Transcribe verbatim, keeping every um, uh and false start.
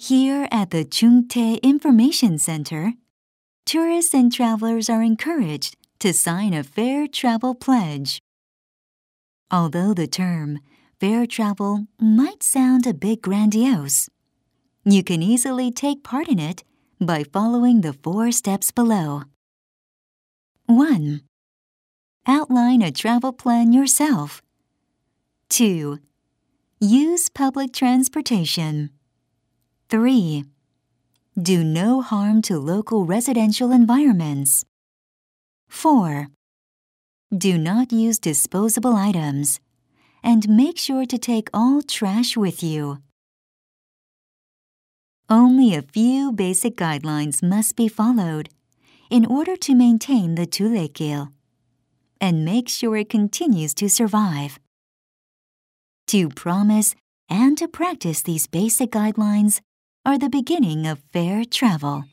Here at the Chungtae Information Center, tourists and travelers are encouraged to sign a fair travel pledge. Although the term fair travel might sound a bit grandiose, you can easily take part in it by following the four steps below. one. Outline a travel plan yourself. two. Use public transportation. three. Do no harm to local residential environments. four. Do not use disposable items, and make sure to take all trash with you. Only a few basic guidelines must be followed in order to maintain the Tuleikil and make sure it continues to survive. To promise and to practice these basic guidelines are the beginning of fair travel.